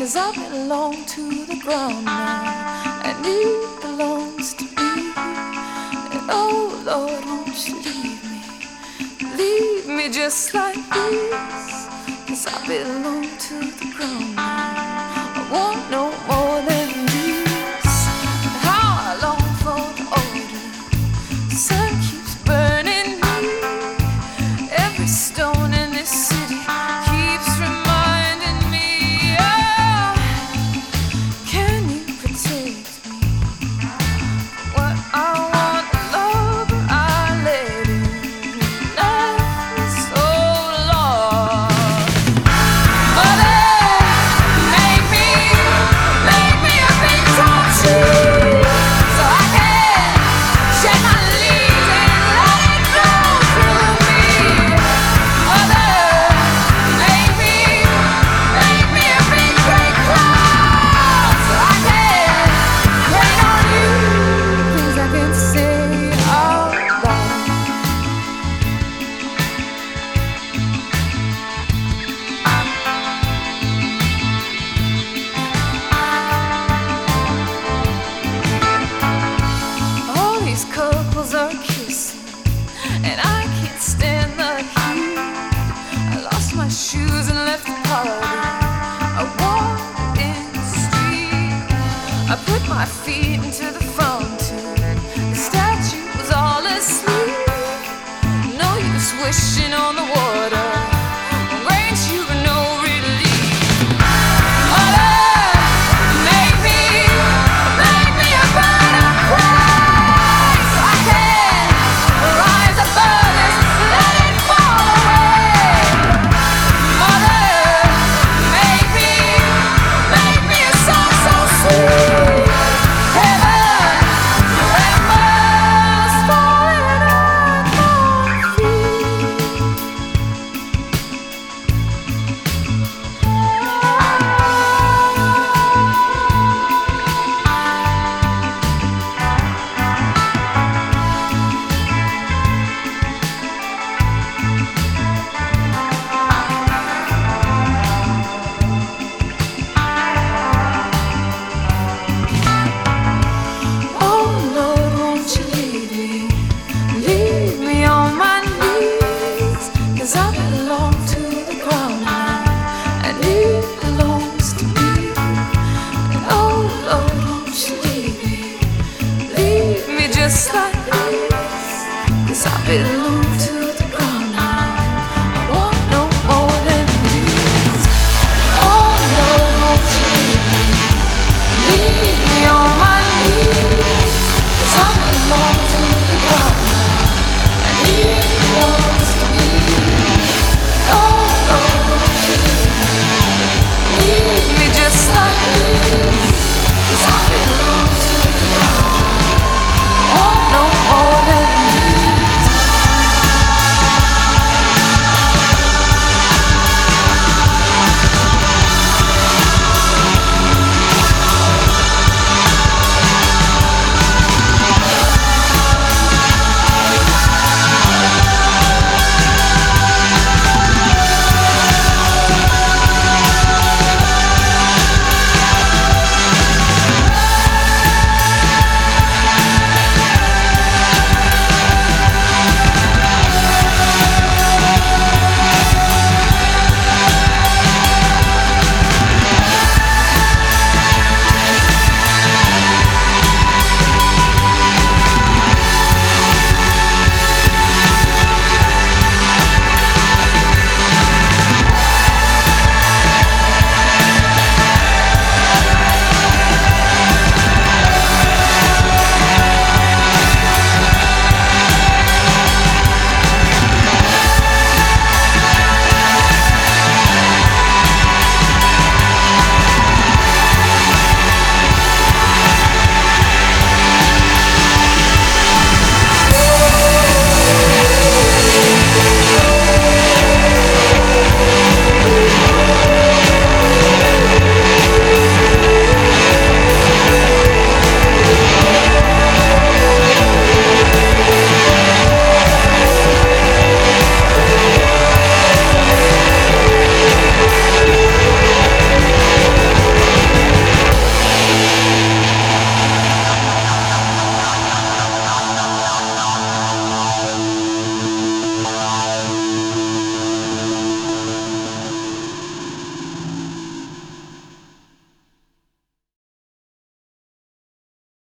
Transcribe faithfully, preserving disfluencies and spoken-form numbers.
'cause I belong to the ground now, and it belongs to me. And oh Lord, won't you leave me, leave me just like this, 'cause I belong to the ground now. I want no more than this. How I long for the order, the sun keeps burning me. Every stone in this city keeps reminding me, oh, can you protect me? What I want, love, I let in. Love is so lost. Mother, make me, make me a big tall tree, so I can shed my leaves and let it grow through me. Mother, make me, make me a big great cloud, so I can rain on you things I can say out loud. All these couples are kissing, and I can't stand the heat. I lost my shoes and left the party. I walked in the street. I put my feet into the fountain. The statue was all asleep. No use wishing on the water. Rain to no relief. Mother, make me, make me a bird of prey, so I can rise above this, let it fall away. Mother, make me, make me a song so sweet. Heaven, embers falling at my feet. Oh Lord, won't you leave me, leave me on my knees, 'cause I belong to the ground now, and it belongs to me. And oh Lord, won't you leave me, leave me just like this, 'cause I belong